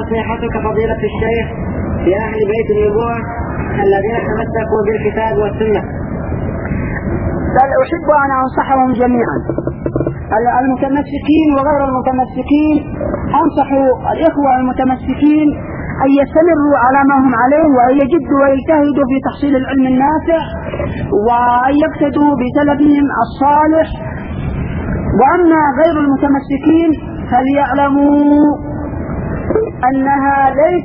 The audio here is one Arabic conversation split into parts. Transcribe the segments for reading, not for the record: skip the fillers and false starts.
نصيحتك فضيلة الشيخ في أهل بيت النبوة الذين تمسكوا بالكتاب والسنة؟ بل أحب أن أنصحهم جميعا، المتمسكين وغير المتمسكين. أنصح الإخوة المتمسكين أن يستمروا على ما هم عليه، وأن يجدوا ويجتهدوا في تحصيل العلم النافع، وأن يقتدوا بسلفهم الصالح. وأما غير المتمسكين فليعلموا أنها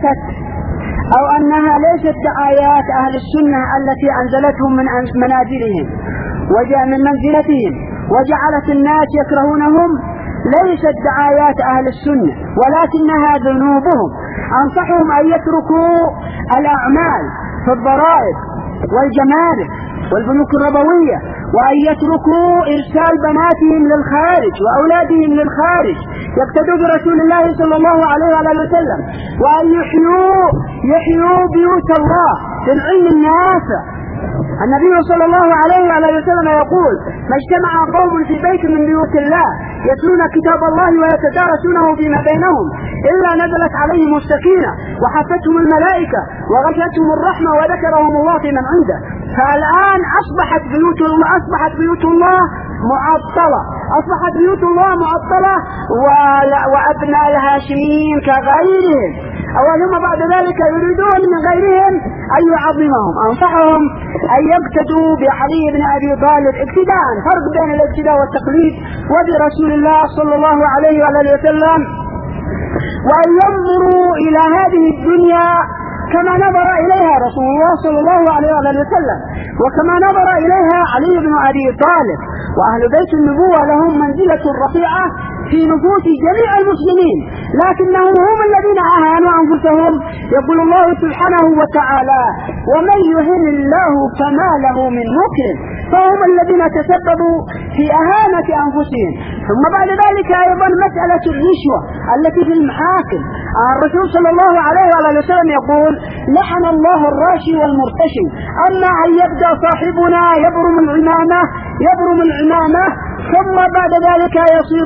ليست دعايات أهل السنة التي أنزلتهم من منازلهم وجاء من منزلتهم وجعلت الناس يكرهونهم، ليست دعايات أهل السنة ولكنها ذنوبهم. أنصحهم أن يتركوا الأعمال في الضرائب والجمارك والبنوك الربوية، وأن يتركوا إرسال بناتهم للخارج وأولادهم للخارج يقتدوا برسول الله صلى الله عليه وسلم، وأن يحيوا بيوت الله بالعلم النافع. النبي صلى الله عليه وسلم يقول: ما اجتمع قوم في بيت من بيوت الله يتلون كتاب الله ويتدارسونه فيما بينهم إلا نزلت عليهم السكينة وحفتهم الملائكة وغشتهم الرحمة وذكرهم الله في من عنده. فالآن أصبحت بيوت الله معطلة، وأبناء الهاشميين كغيرهم، ثم بعد ذلك يريدون من غيرهم أن يعظمهم. أنصحهم أن يقتدوا بعلي بن أبي طالب اقتداء، فرق بين الاقتداء والتقليد، وبرسول الله صلى الله عليه وسلم، وأن ينظروا إلى هذه الدنيا كما نظر إليها رسول الله صلى الله عليه وسلم، وكما نظر إليها علي بن أبي طالب. وأهل بيت النبوة لهم منزلة رفيعة في نفوس جميع المسلمين، لكنهم هم الذين أهانوا أنفسهم. يقول الله سبحانه وتعالى: ومن يهن الله فما له من مكرم، فهم الذين تسببوا في أهانة أنفسهم. ثم بعد ذلك أيضا مسألة الرشوة التي في المحاكم. الرسول صلى الله عليه وسلم يقول: لعن الله الراشي والمرتشي. أما أن يبدأ صاحبنا يبرم العمامة ثم بعد ذلك يصير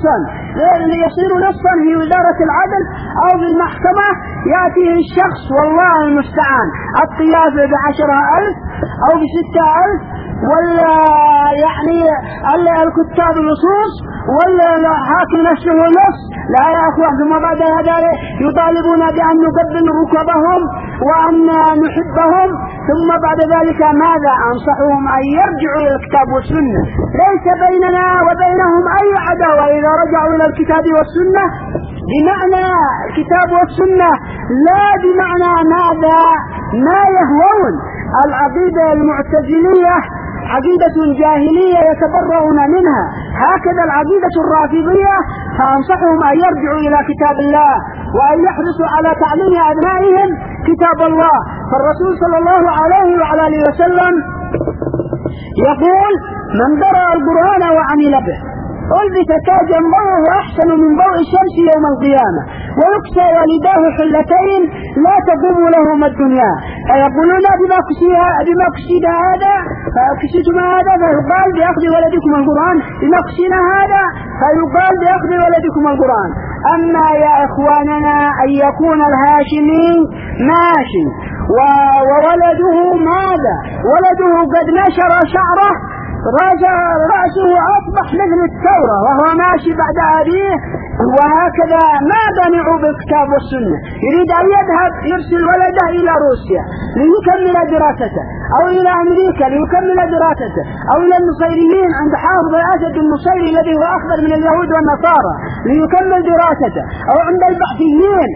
نصا في وزارة العدل أو في المحكمة، يأتيه الشخص والله المستعان الطيافة ب10,000 أو ب6,000، ولا يعني الكتاب اللصوص، ولا حاكم نفسه نص. لا يا أخوة، ثم بعد هذا يطالبون بأن نقبل ركبهم وأن نحبهم. ثم بعد ذلك ماذا؟ أنصحهم أن يرجعوا إلى الكتاب والسنة. ليس بيننا وبينهم أي عداوة إذا رجعوا إلى الكتاب والسنة، بمعنى الكتاب والسنة، لا بمعنى ماذا؟ ما يهوون. العقيدة المعتزلية عقيدة جاهلية يتبرؤون منها، هكذا العقيدة الرافضية. فأنصحهم أن يرجعوا إلى كتاب الله وأن يحرصوا على تعليم أبنائهم كتاب الله. فالرسول صلى الله عليه وسلم يقول: من قرأ القرآن وعمل به ألبس تاجا ضوءه أحسن من ضوء الشمس يوم القيامة، ويكسى والداه حلتين لا تقوم لهما الدنيا. فيقولون: بما كسيت هذا فكسيتم هذا، فيقال بأخذ ولدكم القرآن. بما كسينا هذا فيقال بأخذ ولدكم القرآن. أما يا إخواننا أن يكون الهاشمي ماشي وولده ماذا؟ ولده قد نشر شعره، رأسه أصبح مثل الثورة وهو ماشي بعد أبيه، وهكذا ماذا نعو بالكتاب والسنة؟ يريد أن يذهب يرسل ولده إلى روسيا ليكمل دراسته، أو إلى أمريكا ليكمل دراسته، أو إلى النصيريين عند حافظ الأسد النصيري الذي هو أخبر من اليهود والنصارى ليكمل دراسته، أو عند البحثيين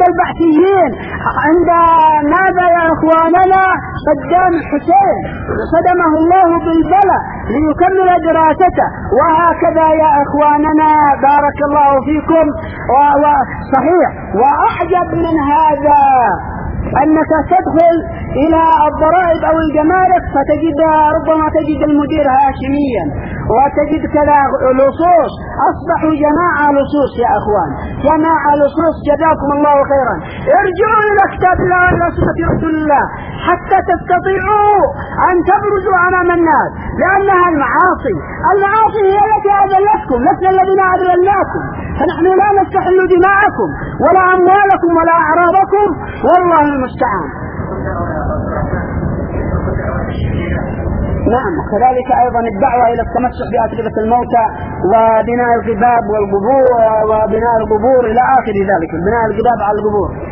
عند ماذا يا إخواننا؟ صدام حسين صدمه الله بالبلاء ليكمل دراسته. وهكذا يا إخواننا بارك الله فيكم. صحيح. وأعجب من هذا أنك تدخل إلى الضرائب أو الجمارك ربما تجد المدير هاشميا، وتجد كذا لصوص. أصبحوا جماعة لصوص يا أخوان، جماعة لصوص. جزاكم الله خيرا. ارجعوا إلى كتاب الله وإلى سنة رسول الله حتى تستطيعوا أن تبرزوا أمام الناس. لأنها المعاصي هي التي أذلتكم، لسنا الذين أذلناكم، فنحن لا نستحل دماءكم ولا أموالكم ولا أعراضكم، والله المستعان. نعم، وكذلك أيضا الدعوة إلى التمسح بأتربة الموتى وبناء القباب والقبور وبناء القبور إلى آخر ذلك، بناء القباب على القبور.